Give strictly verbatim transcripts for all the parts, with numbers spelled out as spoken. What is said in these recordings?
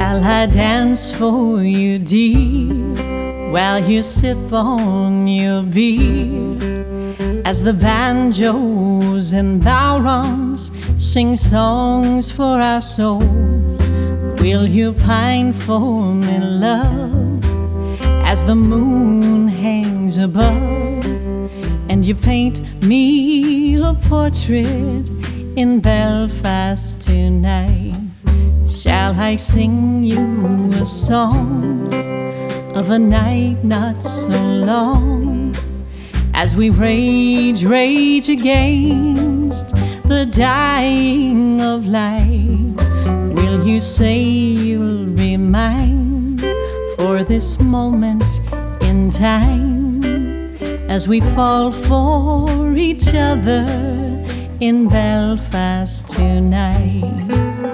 Shall I dance for you, dear, while you sip on your beer, as the banjos and bowrons sing songs for our souls? Will you pine for me, love, as the moon hangs above, and you paint me a portrait in Belfast tonight? Shall I sing you a song of a night not so long, as we rage, rage against the dying of light? Will you say you'll be mine for this moment in time, as we fall for each other in Belfast tonight?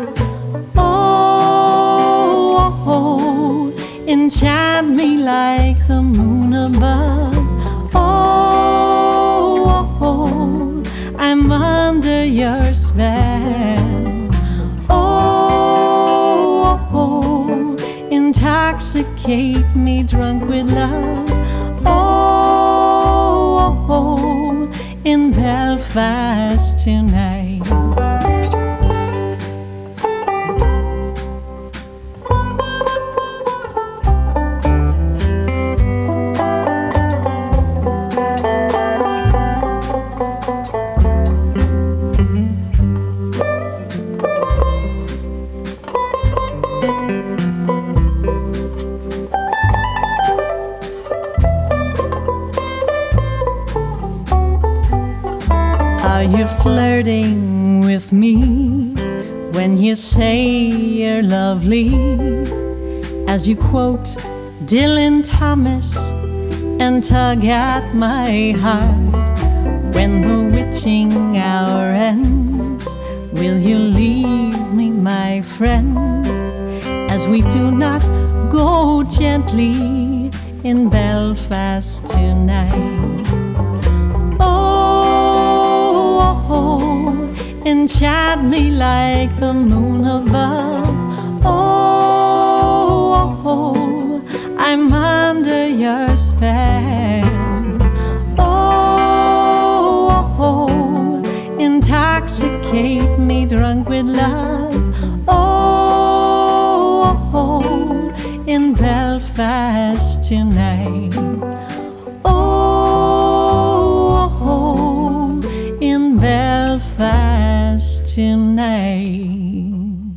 Oh, oh, enchant me like the moon above. Oh, oh, I'm under your spell. Oh, oh, intoxicate me drunk with love. Oh, oh, in Belfast tonight. Are you flirting with me when you say you're lovely, as you quote Dylan Thomas and tug at my heart? When the witching hour ends, will you leave me, my friend, as we do not go gently in Belfast tonight? Enchant me like the moon above. Oh, oh, I'm under your spell. Oh, oh, intoxicate me drunk with love. Oh, oh, in Belfast tonight. Oh, oh, in Belfast tonight.